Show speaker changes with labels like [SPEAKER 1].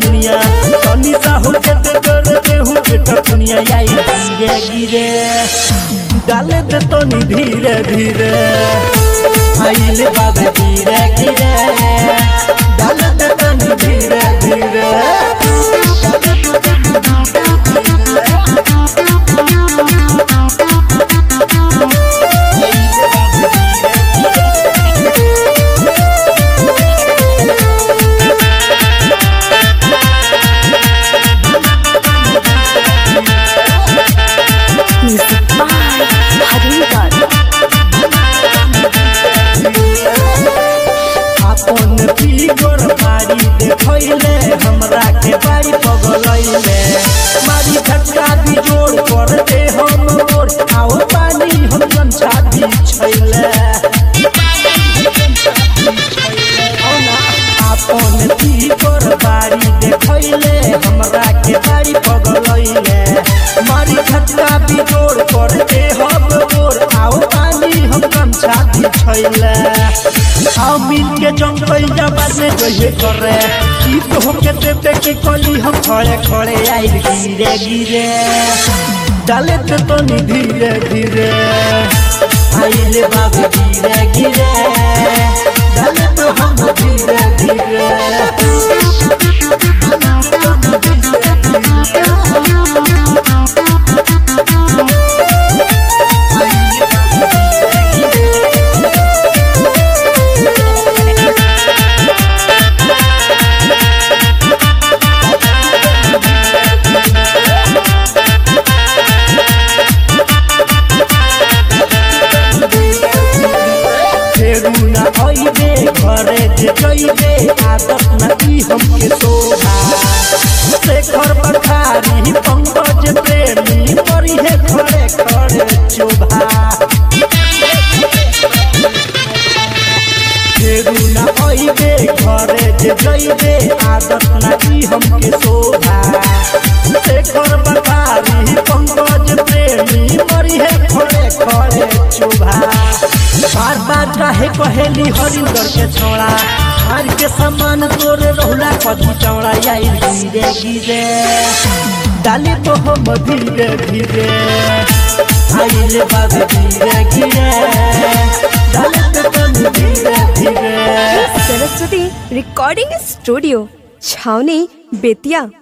[SPEAKER 1] जमुनिया तनी सा हो के करते हूँ बेटा दुनिया आई गिरे गिरे डाले दे तनी धीरे धीरे आइले बाबे गिरे गिरे डाले दे तनी धीरे धीरे हमरा के बारी पगलैले मारी झटका भी जोड़ कर दे हम मोर आओ पानी हम जनछा भी छैले अपन की कर बारी देखैले हमरा के बारी पगलैले मारी झटका भी जोड़ कर दे हम मोर आओ पानी हम जनछा भी छैले आओ मिल के जंगल जबाद में जइए करे शीत होके देते के कली हम खड़े खड़े आइल गिरे गिरे डाले ते तनी धीरे धीरे आइले बाबे गिरे गिरे डाले तो हम धीरे धीरे घरे जइबे आदत नहीं हमके शोभा शेखर बखारी पंकज प्रेमी मरी है खड़े खड़े चोभा फेरुना आइबे घरे जइबे आदत नहीं हमके शोभा शेखर बखारी पंकज प्रेमी मरी है खड़े खड़े चोभा बार बार काहे कहेली हरिंदर के छोड़ा हार के समान तोरे रहुला कदी चौड़ा आई गिरे गिरे डाली तो हम धीरे धीरे आइले बाबे गिरे गिरे डाली तो हम धीरे धीरे
[SPEAKER 2] सरस्वती रिकॉर्डिंग स्टूडियो छावनी बेतिया।